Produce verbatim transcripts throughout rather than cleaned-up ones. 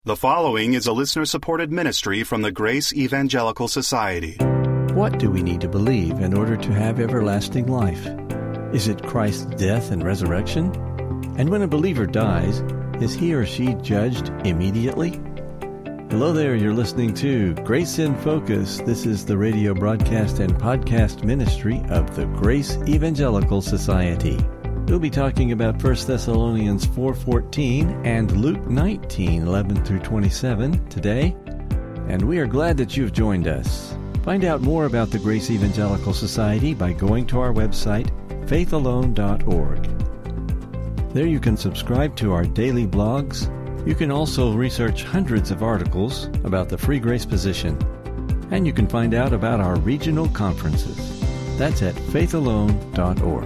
The following is a listener-supported ministry from the Grace Evangelical Society. What do we need to believe in order to have everlasting life? Is it Christ's death and resurrection? And when a believer dies, is he or she judged immediately? Hello there, you're listening to Grace in Focus. This is the radio broadcast and podcast ministry of the Grace Evangelical Society. We'll be talking about First Thessalonians four fourteen and Luke nineteen eleven through twenty-seven today, and we are glad that you've joined us. Find out more about the Grace Evangelical Society by going to our website, faith alone dot org. There you can subscribe to our daily blogs. You can also research hundreds of articles about the Free Grace position, and you can find out about our regional conferences. That's at faith alone dot org.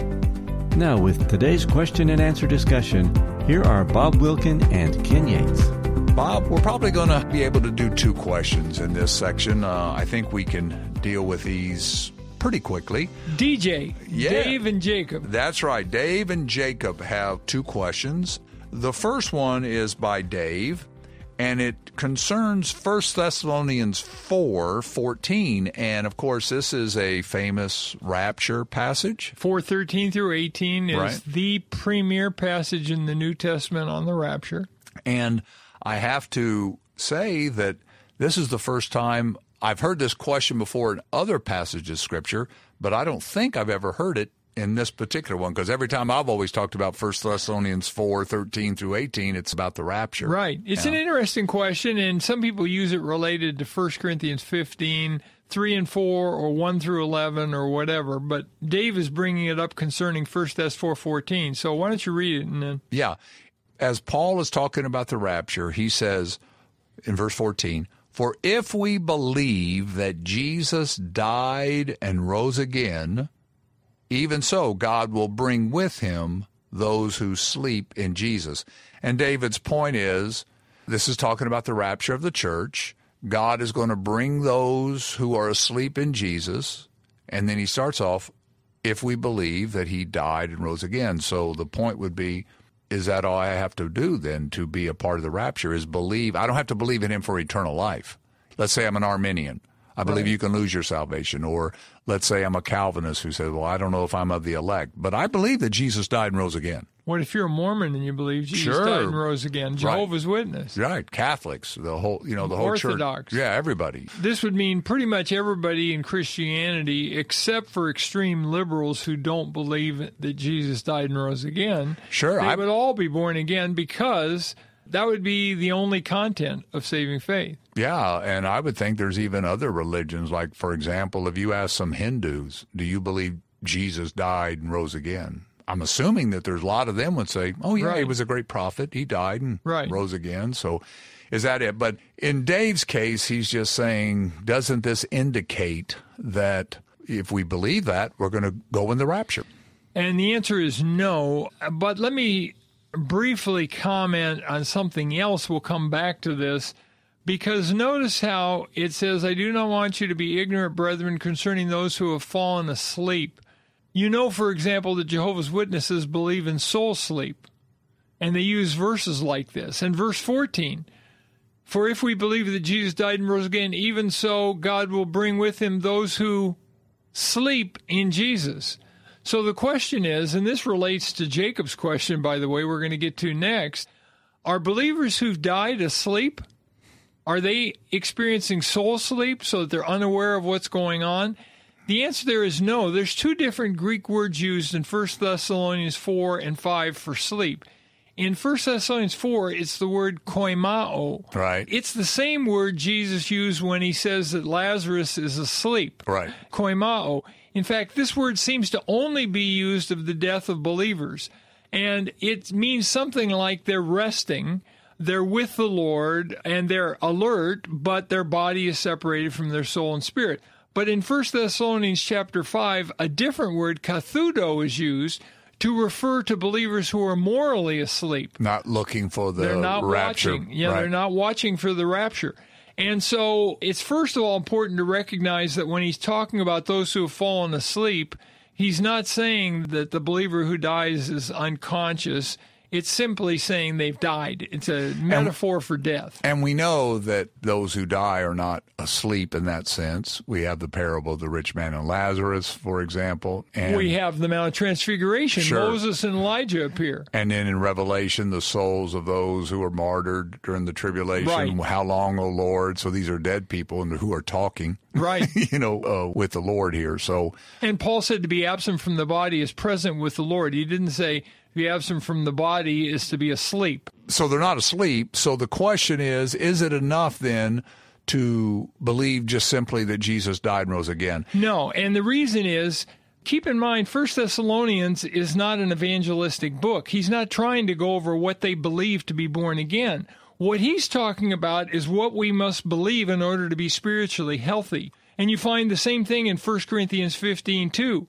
Now, with today's question and answer discussion, here are Bob Wilkin and Ken Yates. Bob, we're probably going to be able to do two questions in this section. Uh, I think we can deal with these pretty quickly. D J, yeah. Dave and Jacob. That's right. Dave and Jacob have two questions. The first one is by Dave, and it concerns First Thessalonians four fourteen. And, of course, this is a famous rapture passage. four thirteen through eighteen is Right. the premier passage in the New Testament on the rapture. And I have to say that this is the first time I've heard this question before in other passages of Scripture, but I don't think I've ever heard it in this particular one, because every time I've always talked about First Thessalonians four thirteen through eighteen, it's about the rapture. Right. It's Yeah. an interesting question, and some people use it related to First Corinthians fifteen, three and four, or one through eleven, or whatever. But Dave is bringing it up concerning First Thess four fourteen. So why don't you read it? And then Yeah. As Paul is talking about the rapture, he says in verse fourteen, "For if we believe that Jesus died and rose again, even so God will bring with him those who sleep in Jesus." And David's point is, this is talking about the rapture of the church. God is going to bring those who are asleep in Jesus. And then he starts off, if we believe that he died and rose again. So the point would be, is that all I have to do then to be a part of the rapture, is believe? I don't have to believe in him for eternal life. Let's say I'm an Arminian. I believe Right. you can lose your salvation. Or let's say I'm a Calvinist who says, well, I don't know if I'm of the elect, but I believe that Jesus died and rose again. what if you're a Mormon and you believe Jesus Sure. died and rose again? Jehovah's Witness. Right. Catholics, the whole, you know, the whole Orthodox. church. Yeah, everybody. This would mean pretty much everybody in Christianity, except for extreme liberals who don't believe that Jesus died and rose again. Sure, They I- would all be born again, because that would be the only content of saving faith. Yeah, and I would think there's even other religions. Like, for example, if you ask some Hindus, do you believe Jesus died and rose again? I'm assuming that there's a lot of them would say, oh, yeah, he Right. was a great prophet. He died and Right. rose again. So is that it? But in Dave's case, he's just saying, doesn't this indicate that if we believe that, we're going to go in the rapture? And the answer is no. But let me briefly comment on something else. We'll come back to this, because notice how it says, I do not want you to be ignorant, brethren, concerning those who have fallen asleep. You know, for example, that Jehovah's Witnesses believe in soul sleep, and they use verses like this. And verse fourteen, for if we believe that Jesus died and rose again, even so God will bring with him those who sleep in Jesus. So the question is, and this relates to Jacob's question, by the way, we're going to get to next, are believers who've died asleep? Are they experiencing soul sleep so that they're unaware of what's going on? The answer there is no. There's two different Greek words used in First Thessalonians four and five for sleep. In First Thessalonians four, it's the word koimao. Right. It's the same word Jesus used when he says that Lazarus is asleep. Right. Koimao. In fact, this word seems to only be used of the death of believers. And it means something like they're resting, they're with the Lord, and they're alert, but their body is separated from their soul and spirit. But in First Thessalonians chapter five, a different word, kathudo, is used to refer to believers who are morally asleep. Not looking for the They're not rapture. watching. Yeah, Right. they're not watching for the rapture. And so it's first of all important to recognize that when he's talking about those who have fallen asleep, he's not saying that the believer who dies is unconscious. It's simply saying they've died. It's a metaphor and, for death. And we know that those who die are not asleep in that sense. We have the parable of the rich man and Lazarus, for example. And we have the Mount of Transfiguration. Sure. Moses and Elijah appear. And then in Revelation, the souls of those who were martyred during the tribulation. Right. How long, O Lord? So these are dead people and who are talking. Right. you know, uh, with the Lord here. So, and Paul said to be absent from the body is present with the Lord. He didn't say to be absent from the body is to be asleep. So they're not asleep. So the question is, is it enough then to believe just simply that Jesus died and rose again? No. And the reason is, keep in mind, First Thessalonians is not an evangelistic book. He's not trying to go over what they believe to be born again. What he's talking about is what we must believe in order to be spiritually healthy. And you find the same thing in First Corinthians fifteen, too.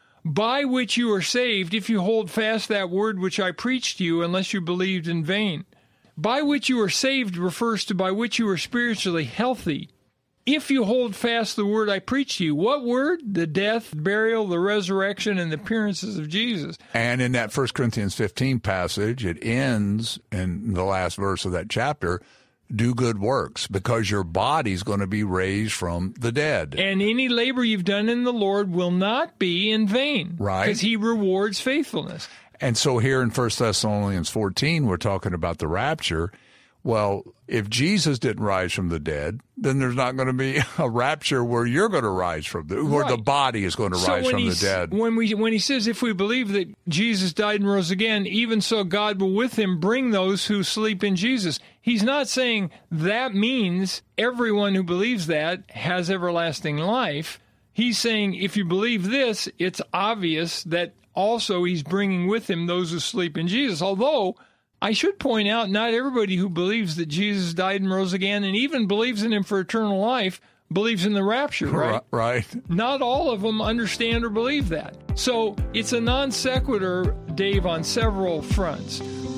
By which you are saved, if you hold fast that word which I preached to you, unless you believed in vain. By which you are saved refers to by which you are spiritually healthy. If you hold fast the word I preached to you. What word? The death, burial, the resurrection, and the appearances of Jesus. And in that First Corinthians fifteen passage, it ends in the last verse of that chapter, do good works, because your body's going to be raised from the dead. And any labor you've done in the Lord will not be in vain. Right. Because he rewards faithfulness. And so here in First Thessalonians fourteen, we're talking about the rapture. Well, if Jesus didn't rise from the dead, then there's not going to be a rapture where you're going to rise from the, where right. the body is going to so rise from the dead. When we when he says, if we believe that Jesus died and rose again, even so God will with him bring those who sleep in Jesus. He's not saying that means everyone who believes that has everlasting life. He's saying if you believe this, it's obvious that also he's bringing with him those who sleep in Jesus. Although I should point out, not everybody who believes that Jesus died and rose again and even believes in him for eternal life believes in the rapture, right? Right. Not all of them understand or believe that. So it's a non sequitur, Dave, on several fronts.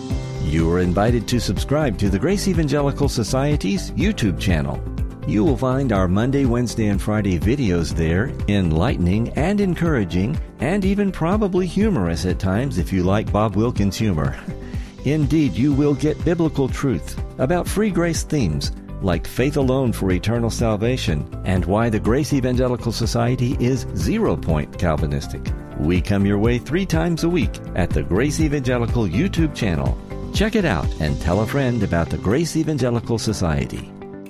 You are invited to subscribe to the Grace Evangelical Society's YouTube channel. You will find our Monday, Wednesday, and Friday videos there, enlightening and encouraging, and even probably humorous at times if you like Bob Wilkins humor. Indeed, you will get biblical truth about free grace themes like faith alone for eternal salvation and why the Grace Evangelical Society is zero-point Calvinistic. We come your way three times a week at the Grace Evangelical YouTube channel. Check it out and tell a friend about the Grace Evangelical Society.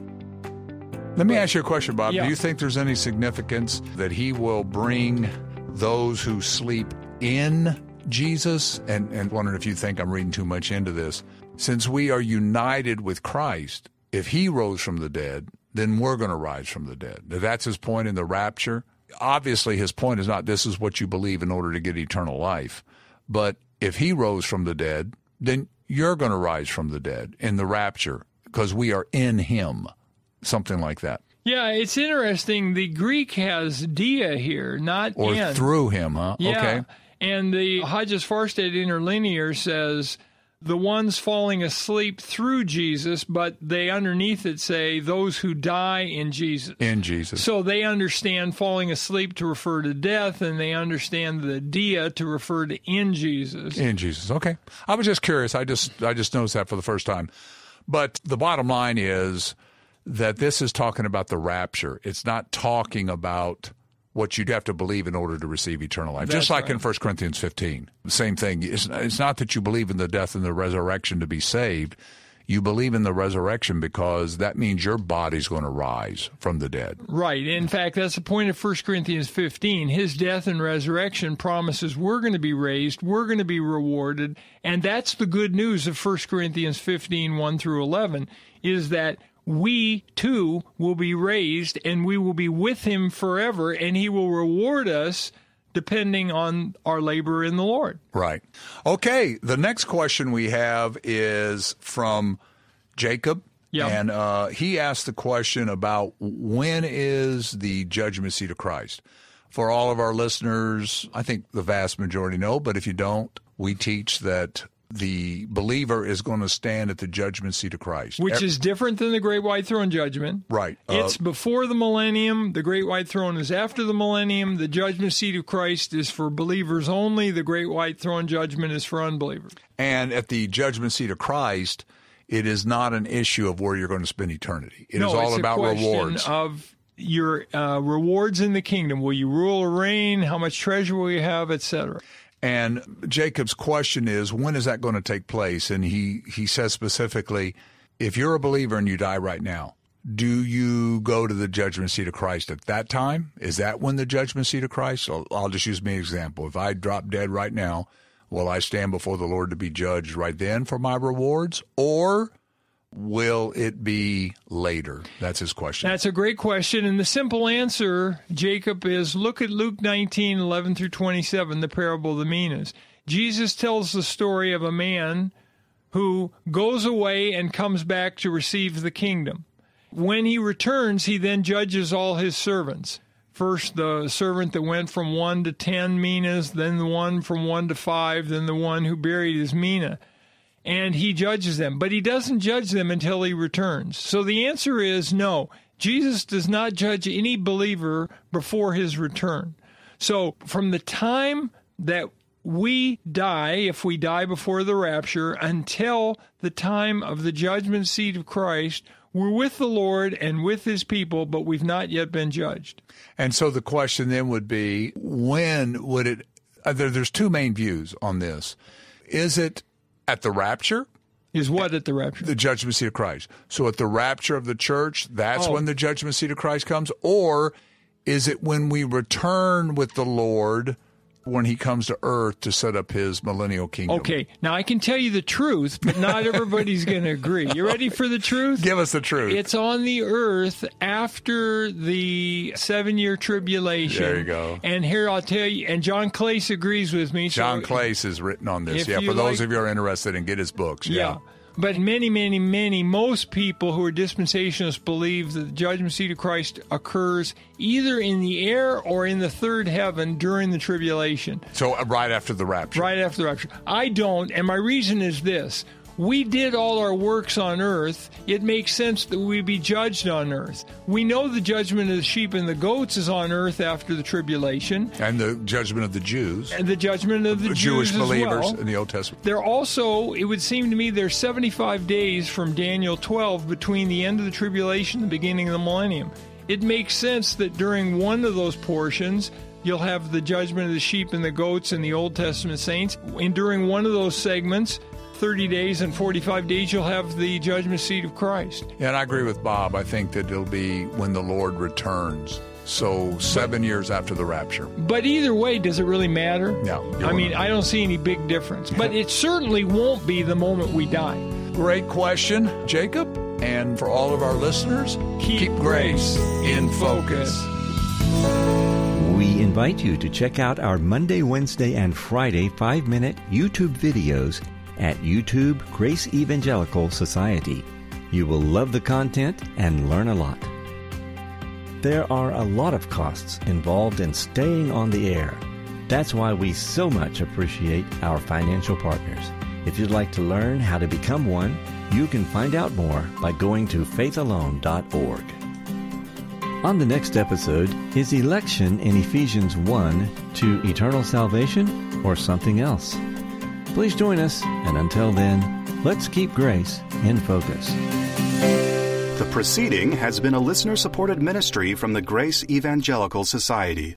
Let me ask you a question, Bob. Yeah. Do you think there's any significance that he will bring those who sleep in Jesus? And, and wondering if you think I'm reading too much into this. Since we are united with Christ, if he rose from the dead, then we're going to rise from the dead. That's his point in the rapture. Obviously, his point is not this is what you believe in order to get eternal life. But if he rose from the dead, then you're going to rise from the dead in the rapture because we are in him. Something like that. Yeah, it's interesting. The Greek has dia here, not or in. through him, huh? Yeah. Okay. And the Hodges-Farstad interlinear says the ones falling asleep through Jesus, but they underneath it say those who die in Jesus. In Jesus. So they understand falling asleep to refer to death, and they understand the dia to refer to in Jesus. In Jesus. Okay. I was just curious. I just I just noticed that for the first time. But the bottom line is that this is talking about the rapture. It's not talking about what you'd have to believe in order to receive eternal life. That's Just like right. in First Corinthians fifteen. The same thing. It's, it's not that you believe in the death and the resurrection to be saved. You believe in the resurrection because that means your body's going to rise from the dead. Right. In fact, that's the point of First Corinthians fifteen. His death and resurrection promises we're going to be raised, we're going to be rewarded, and that's the good news of First Corinthians fifteen, one through eleven, is that we, too, will be raised, and we will be with him forever, and he will reward us depending on our labor in the Lord. Right. Okay, the next question we have is from Jacob. Yeah. And uh, he asked the question about when is the judgment seat of Christ? For all of our listeners, I think the vast majority know, but if you don't, we teach that the believer is going to stand at the judgment seat of Christ. Which is different than the Great White Throne Judgment. Right. It's uh, before the millennium. The Great White Throne is after the millennium. The judgment seat of Christ is for believers only. The Great White Throne Judgment is for unbelievers. And at the judgment seat of Christ, it is not an issue of where you're going to spend eternity. It no, is all it's about a question rewards. Of your uh, rewards in the kingdom. Will you rule or reign? How much treasure will you have, et cetera? And Jacob's question is, when is that going to take place? And he, he says specifically, if you're a believer and you die right now, do you go to the judgment seat of Christ at that time? Is that when the judgment seat of Christ? So I'll just use me as an example. If I drop dead right now, will I stand before the Lord to be judged right then for my rewards? Or will it be later? That's his question. That's a great question. And the simple answer, Jacob, is look at Luke nineteen, eleven through twenty-seven, the parable of the minas. Jesus tells the story of a man who goes away and comes back to receive the kingdom. When he returns, he then judges all his servants. First, the servant that went from one to ten minas, then the one from one to five, then the one who buried his mina. And he judges them, but he doesn't judge them until he returns. So the answer is no. Jesus does not judge any believer before his return. So from the time that we die, if we die before the rapture, until the time of the judgment seat of Christ, we're with the Lord and with his people, but we've not yet been judged. And so the question then would be, when would it, uh, there, there's two main views on this. Is it at the rapture? Is what at the rapture? The judgment seat of Christ. So at the rapture of the church, that's Oh. when the judgment seat of Christ comes? Or is it when we return with the Lord, when he comes to earth to set up his millennial kingdom? Okay, now I can tell you the truth, but not everybody's going to agree. You ready for the truth? Give us the truth. It's on the earth after the seven-year tribulation. There you go. And here I'll tell you, and John Clace agrees with me. John so, Clace has written on this. if Yeah, you for those like- of you who are interested in get his books. Yeah. Yeah. But many, many, many, most people who are dispensationalists believe that the judgment seat of Christ occurs either in the air or in the third heaven during the tribulation. So uh, right after the rapture. Right after the rapture. I don't, and my reason is this. We did all our works on earth. It makes sense that we be judged on earth. We know the judgment of the sheep and the goats is on earth after the tribulation. And the judgment of the Jews. And the judgment of the, The Jews Jewish as believers well. in the Old Testament. There also, it would seem to me, there's seventy-five days from Daniel twelve between the end of the tribulation and the beginning of the millennium. It makes sense that during one of those portions, you'll have the judgment of the sheep and the goats and the Old Testament saints. And during one of those segments, thirty days and forty-five days, you'll have the judgment seat of Christ. Yeah, and I agree with Bob. I think that it'll be when the Lord returns. So seven years after the rapture. But either way, does it really matter? No. I mean, I don't see any big difference. But it certainly won't be the moment we die. Great question, Jacob. And for all of our listeners, Keep grace in focus. We invite you to check out our Monday, Wednesday, and Friday five-minute YouTube videos at YouTube Grace Evangelical Society. You will love the content and learn a lot. There are a lot of costs involved in staying on the air. That's why we so much appreciate our financial partners. If you'd like to learn how to become one, you can find out more by going to faith alone dot org. On the next episode, is election in Ephesians one to eternal salvation or something else? Please join us, and until then, let's keep grace in focus. The proceeding has been a listener-supported ministry from the Grace Evangelical Society.